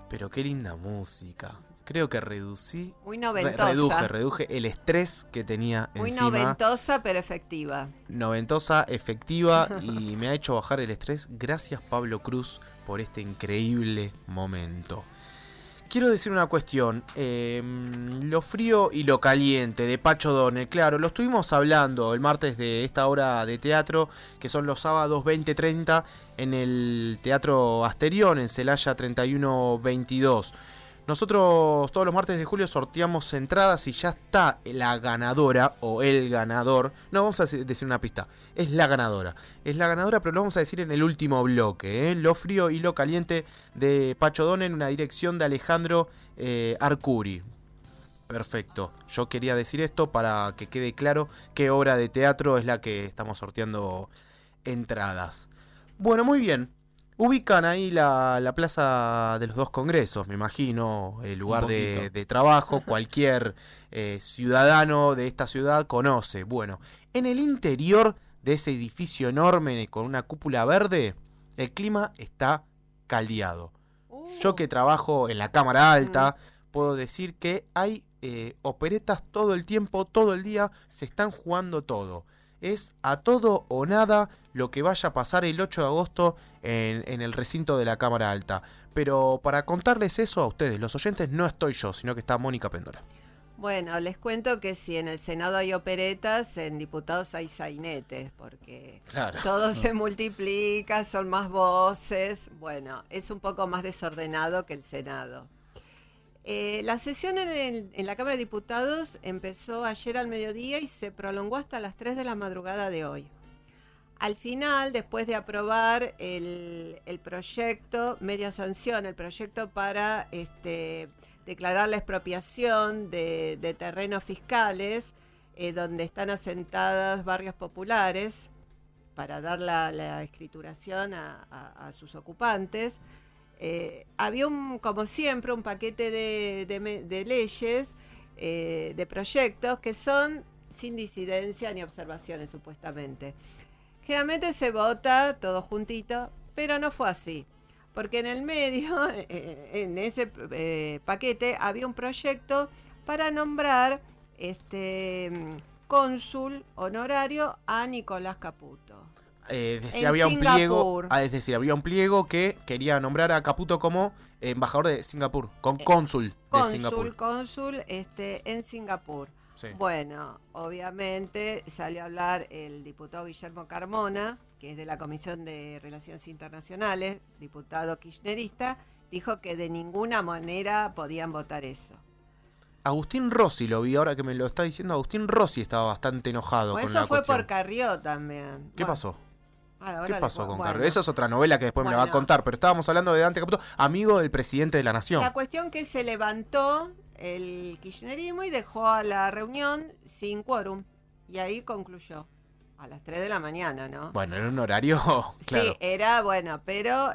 Pero qué linda música. Creo que reducí... Muy noventosa. Reduje el estrés que tenía muy encima. Muy noventosa, pero efectiva. Noventosa, efectiva y me ha hecho bajar el estrés. Gracias, Pablo Cruz, por este increíble momento. Quiero decir una cuestión. Lo frío y lo caliente de Pacho Donel. Claro, lo estuvimos hablando el martes de esta hora de teatro, que son los sábados 20:30 en el Teatro Asterión, en Celaya 3122. Nosotros todos los martes de julio sorteamos entradas y ya está la ganadora o el ganador. No, vamos a decir una pista. Es la ganadora. Es la ganadora, pero lo vamos a decir en el último bloque. Lo frío y lo caliente de Pacho Donel en una dirección de Alejandro Arcuri. Perfecto. Yo quería decir esto para que quede claro qué obra de teatro es la que estamos sorteando entradas. Bueno, muy bien. Ubican ahí la Plaza de los Dos Congresos, me imagino, el lugar de trabajo, cualquier ciudadano de esta ciudad conoce. Bueno, en el interior de ese edificio enorme con una cúpula verde, el clima está caldeado. Yo que trabajo en la Cámara Alta, puedo decir que hay operetas todo el tiempo, todo el día, se están jugando todo. Es a todo o nada lo que vaya a pasar el 8 de agosto en el recinto de la Cámara Alta. Pero para contarles eso a ustedes, los oyentes, no estoy yo, sino que está Mónica Péndola. Bueno, les cuento que si en el Senado hay operetas, en diputados hay sainetes, porque todo se multiplica, son más voces. Bueno, es un poco más desordenado que el Senado. La sesión en la Cámara de Diputados empezó ayer al mediodía y se prolongó hasta las 3 de la madrugada de hoy. Al final, después de aprobar el proyecto, media sanción, el proyecto para declarar la expropiación de terrenos fiscales donde están asentadas barrios populares para dar la escrituración a sus ocupantes, había como siempre un paquete de leyes, de proyectos que son sin disidencia ni observaciones supuestamente. Generalmente se vota todo juntito, pero no fue así, porque en el medio, en ese paquete, había un proyecto para nombrar cónsul honorario a Nicolás Caputo. Es decir, había un pliego que quería nombrar a Caputo como embajador de Singapur, cónsul de Singapur. Cónsul en Singapur. Sí. Bueno, obviamente salió a hablar el diputado Guillermo Carmona, que es de la Comisión de Relaciones Internacionales, diputado kirchnerista, dijo que de ninguna manera podían votar eso. Agustín Rossi lo vi, ahora que me lo está diciendo, Agustín Rossi estaba bastante enojado con la cuestión. Eso fue por Carrió también. ¿Qué pasó? ¿Qué pasó con Carrió? Bueno, esa es otra novela que después me la va a contar, pero estábamos hablando de Dante Caputo, amigo del presidente de la Nación. La cuestión que se levantó el kirchnerismo y dejó a la reunión sin quórum, y ahí concluyó a las 3 de la mañana, ¿no? Bueno, era un horario, claro. Sí, era bueno, pero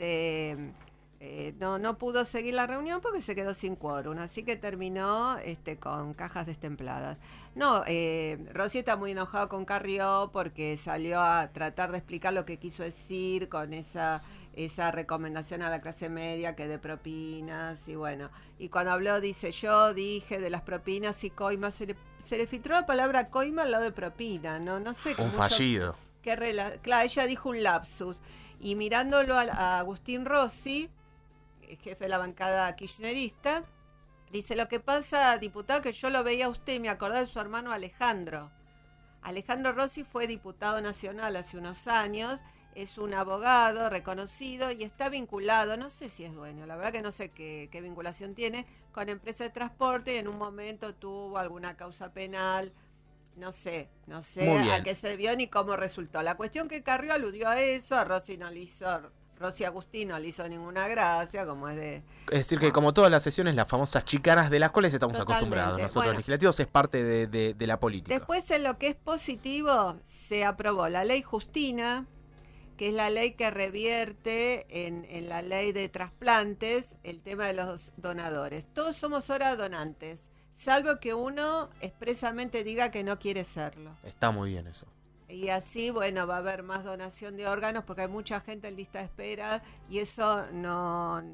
no pudo seguir la reunión porque se quedó sin quórum, así que terminó con cajas destempladas. No, Rossi está muy enojado con Carrió porque salió a tratar de explicar lo que quiso decir con esa recomendación a la clase media que de propinas, y bueno, y cuando habló dice, yo dije de las propinas y coimas, se le filtró la palabra coima al lado de propina, no sé cómo. Un fallido. Claro, ella dijo un lapsus, y mirándolo a Agustín Rossi, jefe de la bancada kirchnerista, dice, lo que pasa, diputado, que yo lo veía a usted y me acordé de su hermano Alejandro. Alejandro Rossi fue diputado nacional hace unos años, es un abogado reconocido y está vinculado, no sé si es dueño, la verdad que no sé qué vinculación tiene, con empresa de transporte, y en un momento tuvo alguna causa penal, no sé a qué se debió ni cómo resultó. La cuestión que Carrió aludió a eso, a Rossi Agustín no le hizo ninguna gracia, como es de... Es decir, que como todas las sesiones, las famosas chicanas de las cuales estamos acostumbrados. Nosotros, los legislativos, es parte de la política. Después, en lo que es positivo, se aprobó la ley Justina, que es la ley que revierte en la ley de trasplantes el tema de los donadores. Todos somos ahora donantes, salvo que uno expresamente diga que no quiere serlo. Está muy bien eso. Y así, bueno, va a haber más donación de órganos porque hay mucha gente en lista de espera y eso no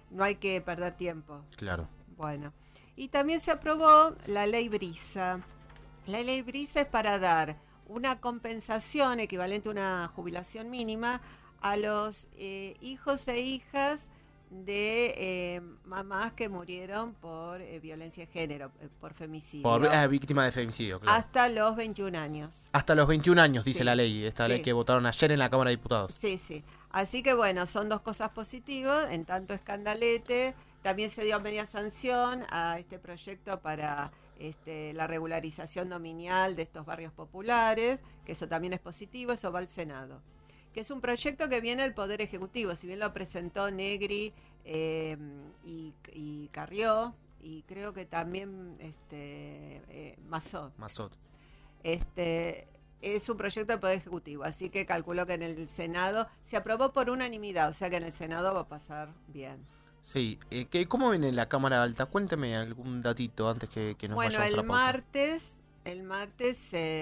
no hay que perder tiempo. Claro. Bueno, y también se aprobó la ley Brisa. La ley Brisa es para dar una compensación equivalente a una jubilación mínima a los hijos e hijas de mamás que murieron por violencia de género, por femicidio. Por víctima de femicidio, claro. Hasta los 21 años. Hasta los 21 años, dice sí, la ley, esta sí. ley que votaron ayer en la Cámara de Diputados. Sí, sí. Así que bueno, son dos cosas positivas, en tanto escandalete. También se dio media sanción a este proyecto para la regularización dominial de estos barrios populares, que eso también es positivo, eso va al Senado. Que es un proyecto que viene del Poder Ejecutivo, si bien lo presentó Negri y Carrió, y creo que también Massot. Es un proyecto del Poder Ejecutivo, así que calculo que en el Senado se aprobó por unanimidad, o sea que en el Senado va a pasar bien. Sí, ¿cómo viene la Cámara Alta? Cuénteme algún datito antes que nos vayamos a la pausa. Bueno, el martes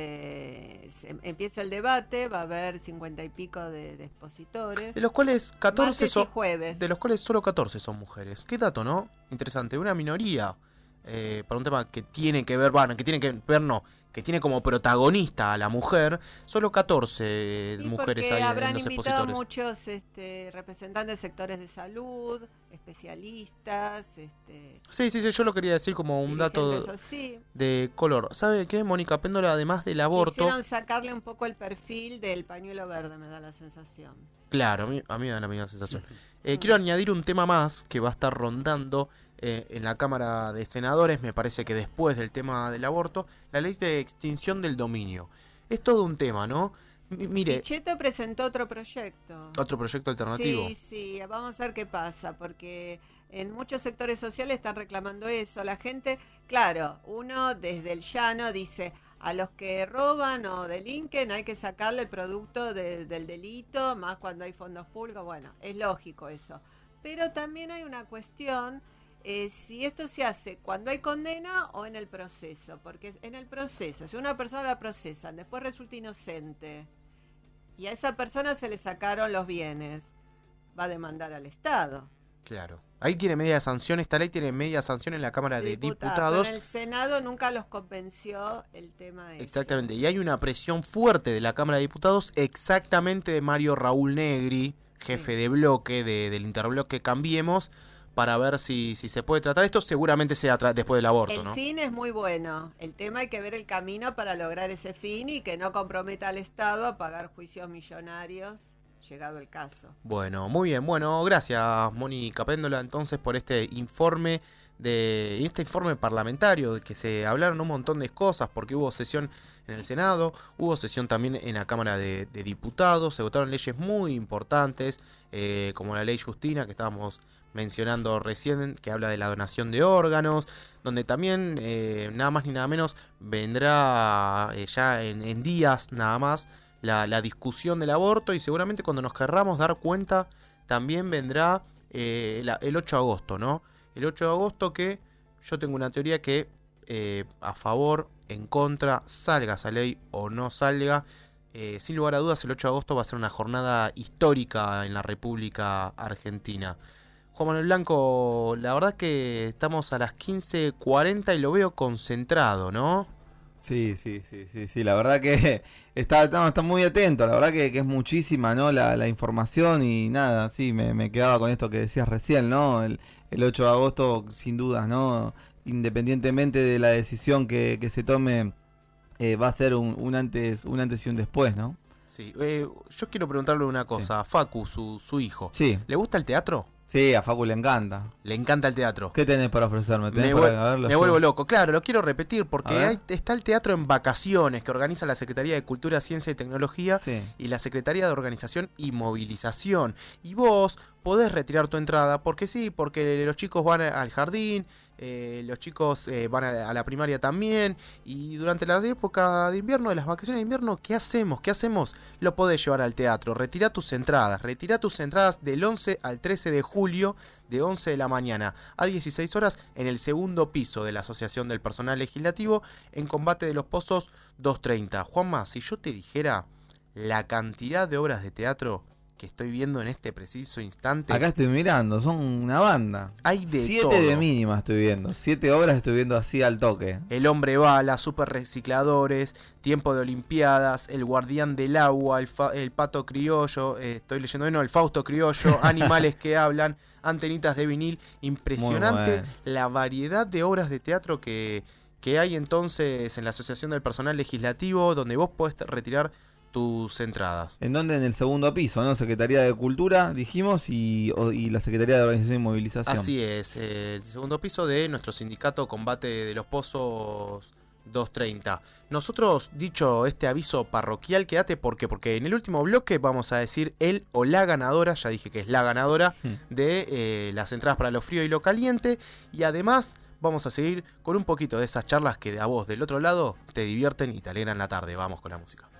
se empieza el debate, va a haber 50 y pico de expositores. De los cuales 14 son jueves. De los cuales solo 14 son mujeres. Qué dato, ¿no? Interesante, una minoría para un tema que tiene que ver, que tiene como protagonista a la mujer, solo 14 mujeres hay en los expositores. Habrán invitado muchos representantes de sectores de salud, especialistas. Sí, yo lo quería decir como un dato de color. ¿Sabe qué, Mónica Péndola? Además del aborto... Quisieron sacarle un poco el perfil del pañuelo verde, me da la sensación. Claro, a mí me da la misma sensación. Quiero añadir un tema más que va a estar rondando en la Cámara de Senadores, me parece que después del tema del aborto, la ley de extinción del dominio. Es todo un tema, ¿no? Mire, Pichetto presentó otro proyecto. ¿Otro proyecto alternativo? Sí, vamos a ver qué pasa, porque en muchos sectores sociales están reclamando eso. La gente, claro, uno desde el llano dice, a los que roban o delinquen hay que sacarle el producto del delito, más cuando hay fondos públicos. Bueno, es lógico eso. Pero también hay una cuestión... si esto se hace cuando hay condena o en el proceso, porque en el proceso, si una persona la procesan, después resulta inocente y a esa persona se le sacaron los bienes, va a demandar al Estado. Claro. Ahí tiene media sanción, esta ley tiene media sanción en la Cámara de Diputados. En el Senado nunca los convenció el tema ese. Exactamente, y hay una presión fuerte de la Cámara de Diputados, exactamente de Mario Raúl Negri, jefe de bloque del interbloque Cambiemos, para ver si se puede tratar esto, seguramente sea después del aborto, ¿no? El fin es muy bueno, el tema hay que ver el camino para lograr ese fin y que no comprometa al Estado a pagar juicios millonarios, llegado el caso. Bueno, muy bien, gracias Mónica Péndola entonces por este informe parlamentario, de que se hablaron un montón de cosas, porque hubo sesión en el Senado, hubo sesión también en la Cámara de Diputados, se votaron leyes muy importantes, como la ley Justina que estábamos mencionando recién, que habla de la donación de órganos, donde también nada más ni nada menos vendrá ya en días nada más la discusión del aborto, y seguramente cuando nos querramos dar cuenta también vendrá el 8 de agosto, ¿no? El 8 de agosto, que yo tengo una teoría que a favor, en contra, salga esa ley o no salga, sin lugar a dudas el 8 de agosto va a ser una jornada histórica en la República Argentina. Juan Manuel Blanco, la verdad que estamos a las 15:40 y lo veo concentrado, ¿no? Sí, la verdad que está muy atento, la verdad que es muchísima, ¿no? La información y nada, sí, me quedaba con esto que decías recién, ¿no? El 8 de agosto, sin dudas, ¿no? Independientemente de la decisión que se tome, va a ser un antes y un después, ¿no? Sí, yo quiero preguntarle una cosa, sí. Facu, su hijo, sí. ¿Le gusta el teatro? Sí, a Facu le encanta. Le encanta el teatro. ¿Qué tenés para ofrecerme? Me vuelvo loco. Claro, lo quiero repetir porque está el teatro en vacaciones que organiza la Secretaría de Cultura, Ciencia y Tecnología, sí, y la Secretaría de Organización y Movilización. Y vos podés retirar tu entrada porque sí, porque los chicos van al jardín, los chicos van a la primaria también, y durante la época de invierno, de las vacaciones de invierno, ¿qué hacemos? Lo podés llevar al teatro. Retirá tus entradas del 11 al 13 de julio, de 11 de la mañana a 16 horas en el segundo piso de la Asociación del Personal Legislativo, en Combate de los Pozos 230. Juanma, si yo te dijera la cantidad de obras de teatro que estoy viendo en este preciso instante. Acá estoy mirando, son una banda. Hay de 7 todo. de mínima estoy viendo, 7 obras estoy viendo así al toque. El hombre bala, super recicladores, tiempo de olimpiadas, el guardián del agua, el pato criollo, estoy leyendo el Fausto criollo, animales que hablan, antenitas de vinil. Impresionante la variedad de obras de teatro que hay entonces en la Asociación del Personal Legislativo, donde vos podés retirar tus entradas. ¿En dónde? En el segundo piso, ¿no? Secretaría de Cultura, dijimos, y la Secretaría de Organización y Movilización. Así es, el segundo piso de nuestro sindicato Combate de los Pozos 230. Nosotros, dicho este aviso parroquial, quédate porque en el último bloque vamos a decir el o la ganadora, ya dije que es la ganadora de las entradas para lo frío y lo caliente, y además vamos a seguir con un poquito de esas charlas que a vos del otro lado te divierten y te alegran la tarde. Vamos con la música.